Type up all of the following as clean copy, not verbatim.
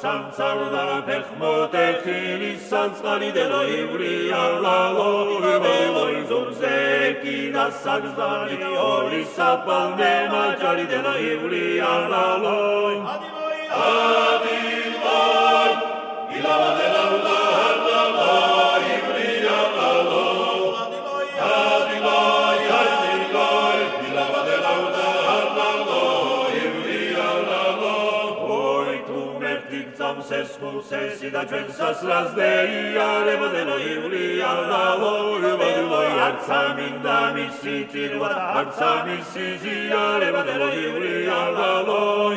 სამცალდა ფეხმოტე ხილის სამწყალი დელო ივრია ლალოი ზურზე კიდა საგზანი ორი საპალნე მაჭარი დელო ივრია ლალოი ადილოი ილავა დელაუდა ლალოი ივრია ლალოი ადილოი ადილოი ილავა დელაუდა სესხულსესი და ჩვენ სასრას დეიარებოდელო ივლია ლალოი არცა მინდა მისი წირვა არცა მისი ზიარებოდელო ივლია ლალოი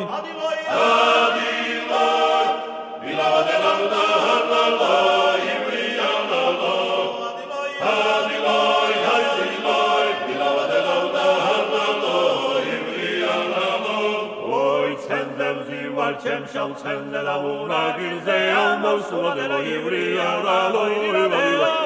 ადილოი ვილავადელაუდა ლალოი ივლია ლალოი ადილოი ადილოი ვილავადელაუდა ლალოი ივლია ლალოი ცენდელზი ვარ ჩემ შავ ცენდელა უნაგილზე ამოვსულოდელო ივრია ლალოი